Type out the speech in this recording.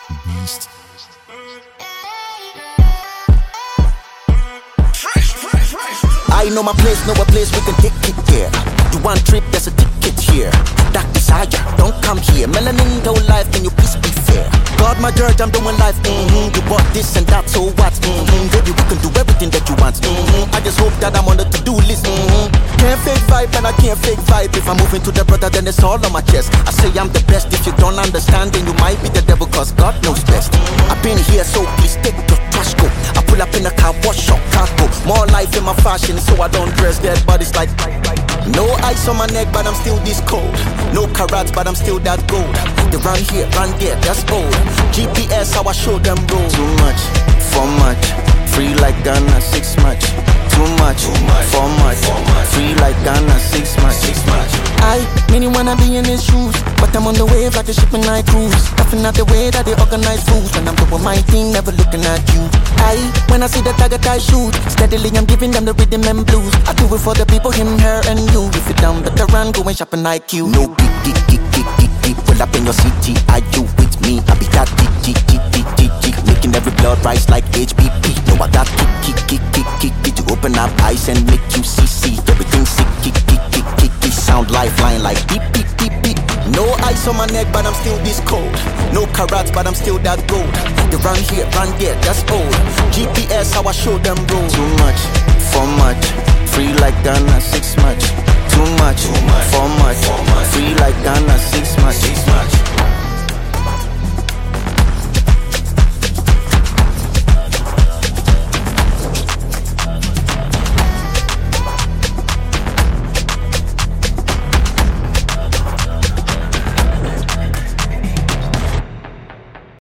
Beast. I know my place, know a place we can take it there. You want trip, there's a ticket here. Dark desire, don't come here. Melanin don't life, can you please be fair? God, my judge, I'm doing life. You bought this and that, so what? Baby, we can do everything that you want. I just hope that I'm on the to-do list. Can't fake vibe and I can't fake vibe. If I'm moving to the brother, then it's all on my chest. I say I'm the best. If you don't understand, then you might be the devil, cause God knows best. I've been here, so please take your trash go. I pull up in a car, wash up, cargo. More life in my fashion, so I don't dress dead bodies like. No ice on my neck, but I'm still this cold. No carrots, but I'm still that gold. They run here, run there, that's old. GPS, how I show them road. Too much, for much. Free like Ghana, 6 much. Too much, for much. Free like Ghana, 6 much. I many wanna be in his shoes, but I'm on the wave like a ship in night cruise. Laughing at the way that they organize fools. When I'm doing my thing, never looking at you. When I see the target, I shoot. Steadily, I'm giving them the rhythm and blues. I do it for the people, him, her, and you. If you're down, better run, go and shop an IQ. No geek, pull up in your city. Are you with me? I be that geek, making every blood rise like HBP. No, I got kick, to open up eyes and make you see everything sick, kick, sound lifeline like beep. No ice on my neck, but I'm still this cold. No carrots, but I'm still that gold. They run here, run there, that's old. GPS, how I show them road. Too much, for much. Free like Ghana, 6 much. Too much, for much. Free like Ghana, 6 much.